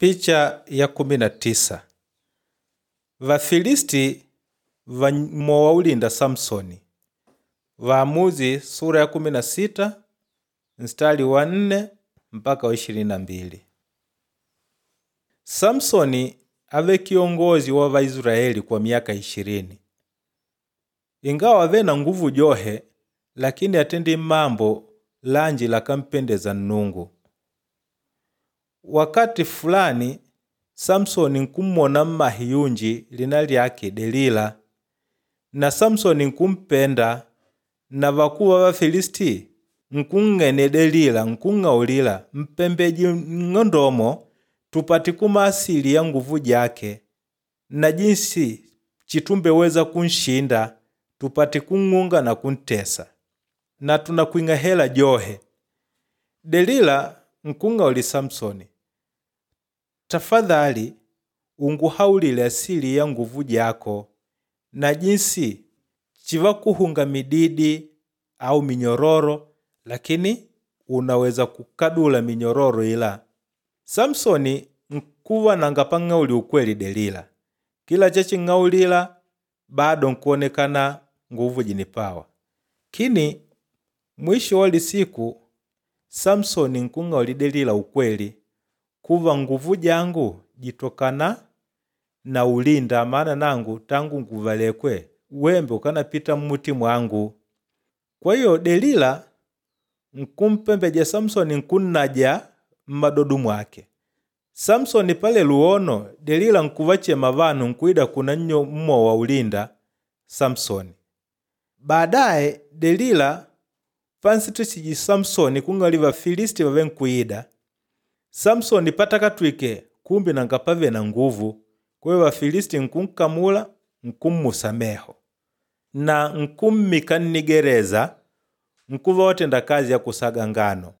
Picha ya 19. Vafilisti vamowaulinda Samsoni. Waamuzi sura ya 16 mstari wa 4 mpaka wa 22. Samsoni ave kiongozi wa Waisraeli kwa miaka 20. Ingawa ave na nguvu johe, lakini atendi mambo lanji lakampendeza Nnungu. Wakati fulani Samsoni nkumona mmahi yunji lina lyake Delila, na Samsoni nkumpenda, na vakuwa Wafilisti nkung'ene Delila nkung'aulila mpembeji ng'ondomo tupati kuma asili ya nguvu jake, na jinsi chitumbeweza kunshinda tupati kung'unga na kuntesa, na tunakwing'a hela johe. Delila nkung'auli Samsoni, tafadhali unguhaulile asili ya nguvu jako, na jinsi chiva kuhunga mididi au minyororo, lakini unaweza kukadula minyororo ila. Samsoni nkuwa nangapa ng'auli ukweli Delila. Kila chachi ng'aulila bado nkuonekana nguvu jinipawa. Kini mwisho wali siku Samsoni nkung'auli Delila ukweli, kuva nguvu jangu jitokana na ulinda, maana nangu tangu nguvalekwe wembe ukanapita mmuti mwangu. Kwa hiyo Delila nkumpembeja Samsoni nkunnaja mmadodu mwake. Samsoni pale luono Delila nkuvachema vanu nkuida kuna nyo mmo wa ulinda Samsoni. Baadaye Delila pansitishiji Samsoni kung'ali Vafilisti vave nkuida. Samsoni patakatwike kumbi nangapave na nguvu, kwa hiyo Wafilisti nkunkamula nkummusameho, na nkummika nnigereza nkuva watenda kazi ya kusaga ngano.